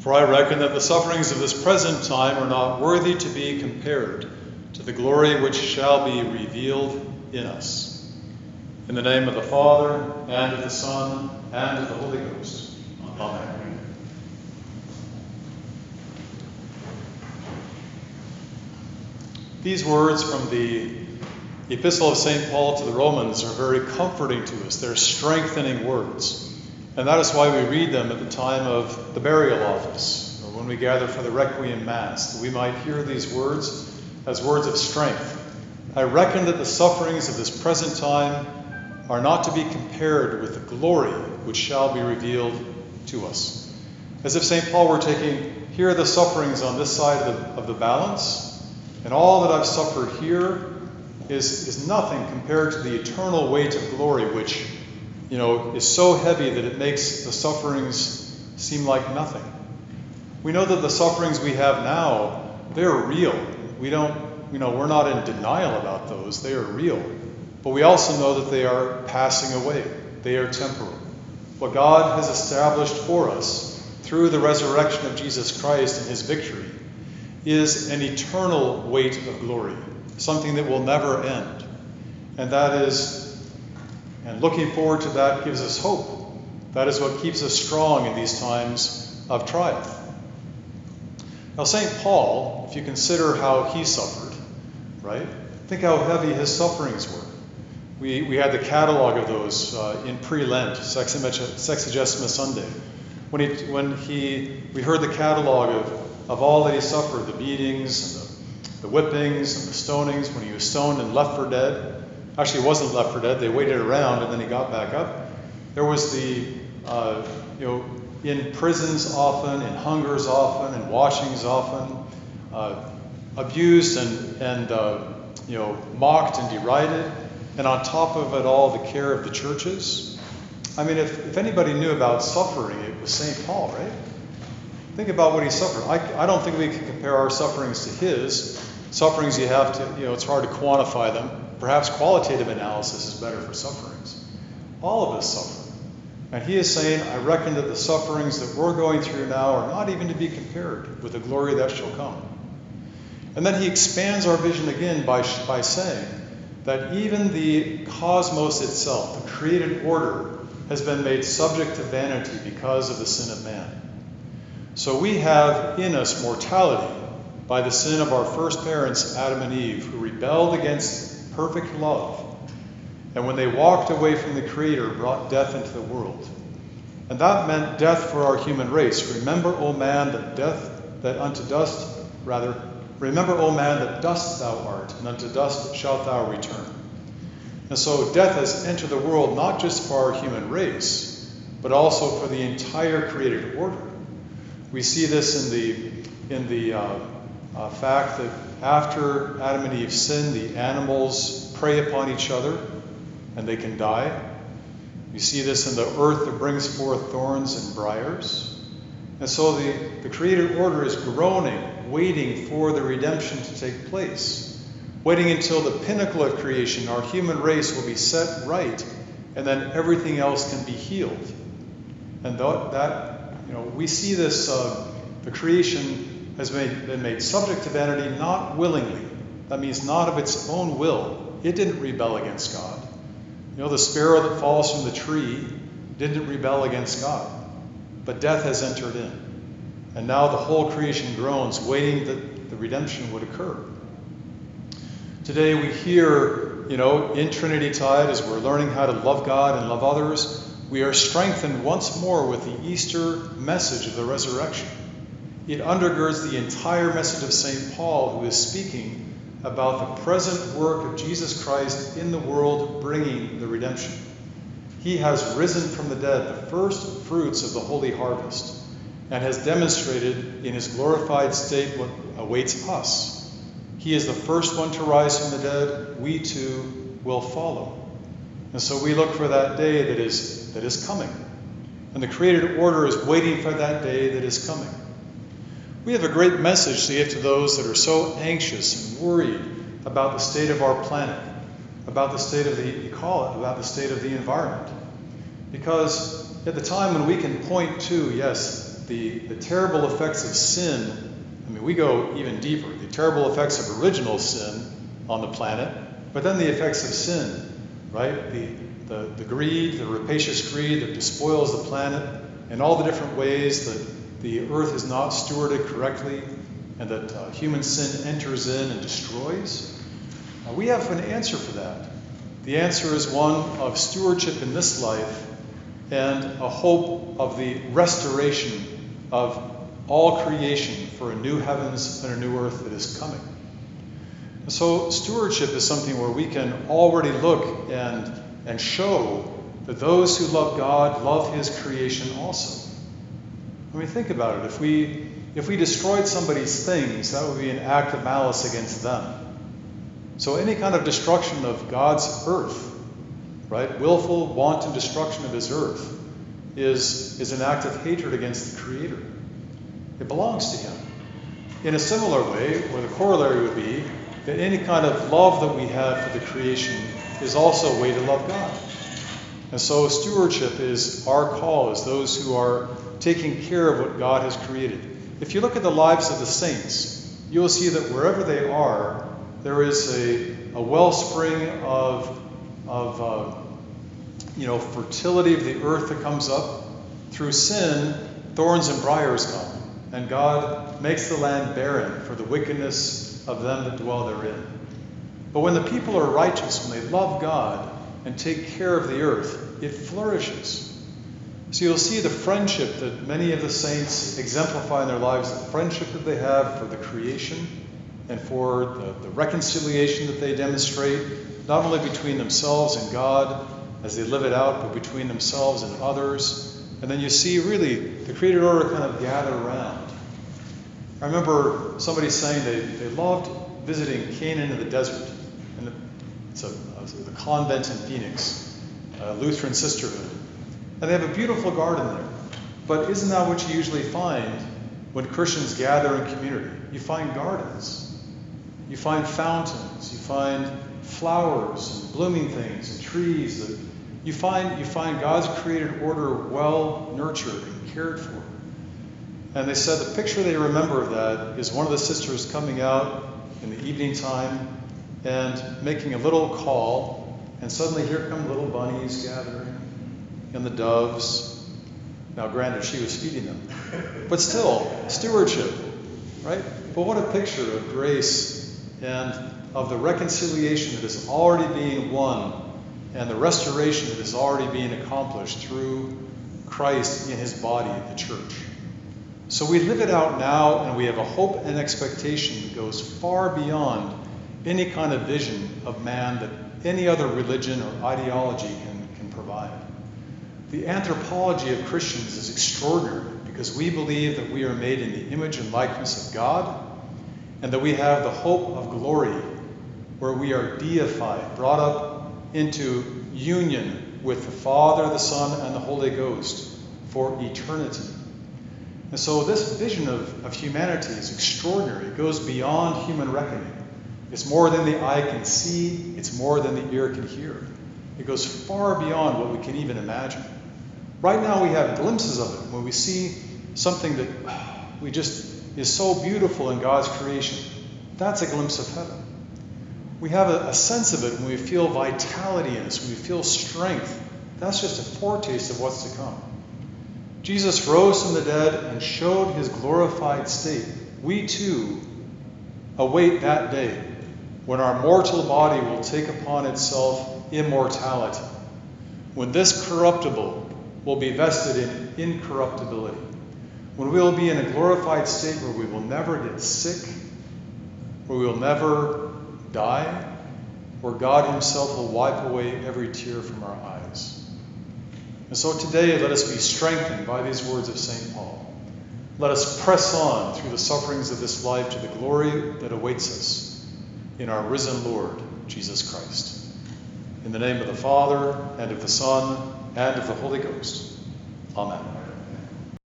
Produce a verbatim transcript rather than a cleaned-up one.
For I reckon that the sufferings of this present time are not worthy to be compared to the glory which shall be revealed in us. In the name of the Father, and of the Son, and of the Holy Ghost. Amen. These words from the Epistle of Saint Paul to the Romans are very comforting to us. They're strengthening words. And that is why we read them at the time of the burial office, or when we gather for the Requiem Mass, that we might hear these words as words of strength. I reckon that the sufferings of this present time are not to be compared with the glory which shall be revealed to us. As if Saint Paul were taking, here are the sufferings on this side of the, of the balance, and all that I've suffered here is, is nothing compared to the eternal weight of glory, which, you know, is so heavy that it makes the sufferings seem like nothing. We know that the sufferings we have now, they're real. We don't, you know, we're not in denial about those. They are real. But we also know that they are passing away. They are temporal. What God has established for us through the resurrection of Jesus Christ and his victory is an eternal weight of glory, something that will never end. And that is, and looking forward to that gives us hope. That is what keeps us strong in these times of trial. Now, Saint Paul, if you consider how he suffered, right? Think how heavy his sufferings were. We we had the catalog of those uh, in pre-Lent, Sexagesima Sunday. When he when he we heard the catalog of, of all that he suffered, the beatings and the, the whippings and the stonings, when he was stoned and left for dead. Actually, he wasn't left for dead. They waited around, and then he got back up. There was the, uh, you know, in prisons often, in hungers often, in washings often, uh, abused and, and uh, you know, mocked and derided. And on top of it all, the care of the churches. I mean, if, if anybody knew about suffering, it was Saint Paul, right? Think about what he suffered. I, I don't think we can compare our sufferings to his. Sufferings you have to, you know, it's hard to quantify them. Perhaps qualitative analysis is better for sufferings. All of us suffer. And he is saying, I reckon that the sufferings that we're going through now are not even to be compared with the glory that shall come. And then he expands our vision again by, by saying that even the cosmos itself, the created order, has been made subject to vanity because of the sin of man. So we have in us mortality by the sin of our first parents, Adam and Eve, who rebelled against perfect love, and when they walked away from the Creator, brought death into the world. And that meant death for our human race. Remember, O man, that death that unto dust, rather, remember, O man, that dust thou art, and unto dust shalt thou return. And so death has entered the world not just for our human race, but also for the entire created order. We see this in the in the uh, uh, fact that after Adam and Eve sin, the animals prey upon each other and they can die. You see this in the earth that brings forth thorns and briars. And so the, the created order is groaning, waiting for the redemption to take place, waiting until the pinnacle of creation, our human race, will be set right, and then everything else can be healed. And that, that you know, we see this, uh, the creation has made, been made subject to vanity, not willingly. That means not of its own will. It didn't rebel against God. You know, the sparrow that falls from the tree didn't rebel against God. But death has entered in. And now the whole creation groans, waiting that the redemption would occur. Today we hear, you know, in Trinity-tide, as we're learning how to love God and love others, we are strengthened once more with the Easter message of the resurrection. It undergirds the entire message of Saint Paul, who is speaking about the present work of Jesus Christ in the world, bringing the redemption. He has risen from the dead, the first fruits of the holy harvest, and has demonstrated in his glorified state what awaits us. He is the first one to rise from the dead. We too will follow. And so we look for that day that is that is coming. And the created order is waiting for that day that is coming. We have a great message to give to those that are so anxious and worried about the state of our planet, about the state of the, you call it, about the state of the environment. Because at the time when we can point to, yes, the, the terrible effects of sin, I mean, we go even deeper. The terrible effects of original sin on the planet, but then the effects of sin, right? The, the, the greed, the rapacious greed that despoils the planet, and all the different ways that the earth is not stewarded correctly, and that uh, human sin enters in and destroys. Uh, we have an answer for that. The answer is one of stewardship in this life and a hope of the restoration of all creation for a new heavens and a new earth that is coming. So stewardship is something where we can already look and, and show that those who love God love his creation also. I mean, think about it. If we, if we destroyed somebody's things, that would be an act of malice against them. So any kind of destruction of God's earth, right, willful, wanton destruction of his earth, is, is an act of hatred against the Creator. It belongs to him. In a similar way, where the corollary would be that any kind of love that we have for the creation is also a way to love God. And so stewardship is our call as those who are taking care of what God has created. If you look at the lives of the saints, you will see that wherever they are, there is a, a wellspring of, of uh, you know, fertility of the earth that comes up. Through sin, thorns and briars come, and God makes the land barren for the wickedness of them that dwell therein. But when the people are righteous, when they love God and take care of the earth, it flourishes. So you'll see the friendship that many of the saints exemplify in their lives, the friendship that they have for the creation and for the, the reconciliation that they demonstrate, not only between themselves and God as they live it out, but between themselves and others. And then you see really the created order kind of gather around. I remember somebody saying they, they loved visiting Canaan in the desert. And it's a, a, a convent in Phoenix, a Lutheran sisterhood. And they have a beautiful garden there. But isn't that what you usually find when Christians gather in community? You find gardens. You find fountains. You find flowers and blooming things and trees. That you find you find God's created order well nurtured and cared for. And they said the picture they remember of that is one of the sisters coming out in the evening time and making a little call, and suddenly here come little bunnies gathering and the doves. Now granted, she was feeding them, but still, stewardship, right? But what a picture of grace and of the reconciliation that is already being won and the restoration that is already being accomplished through Christ in his body, the church. So we live it out now, and we have a hope and expectation that goes far beyond any kind of vision of man that any other religion or ideology can, can provide. The anthropology of Christians is extraordinary because we believe that we are made in the image and likeness of God, and that we have the hope of glory where we are deified, brought up into union with the Father, the Son, and the Holy Ghost for eternity. And so this vision of, of humanity is extraordinary. It goes beyond human reckoning. It's more than the eye can see. It's more than the ear can hear. It goes far beyond what we can even imagine. Right now we have glimpses of it when we see something that we just is so beautiful in God's creation. That's a glimpse of heaven. We have a, a sense of it when we feel vitality in us, when we feel strength. That's just a foretaste of what's to come. Jesus rose from the dead and showed his glorified state. We too await that day when our mortal body will take upon itself immortality, when this corruptible will be vested in incorruptibility, when we will be in a glorified state where we will never get sick, where we will never die, where God himself will wipe away every tear from our eyes. And so today, let us be strengthened by these words of Saint Paul. Let us press on through the sufferings of this life to the glory that awaits us in our risen Lord, Jesus Christ. In the name of the Father, and of the Son, and of the Holy Ghost. Amen.